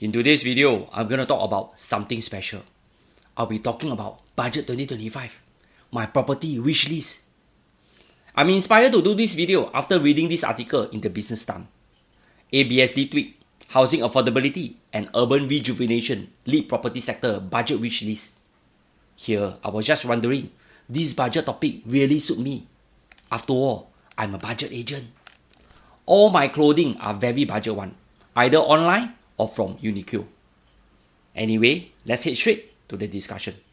In today's video, I'm going to talk about something special. I'll be talking about Budget 2025, my property wish list. I'm inspired to do this video after reading this article in the Business Times. ABSD tweet, Housing Affordability and Urban Rejuvenation Lead Property Sector Budget Wish List. Here, I was just wondering, this budget topic really suit me. After all, I'm a budget agent. All my clothing are very budget one, either online or from Uniqlo. Anyway, let's head straight to the discussion.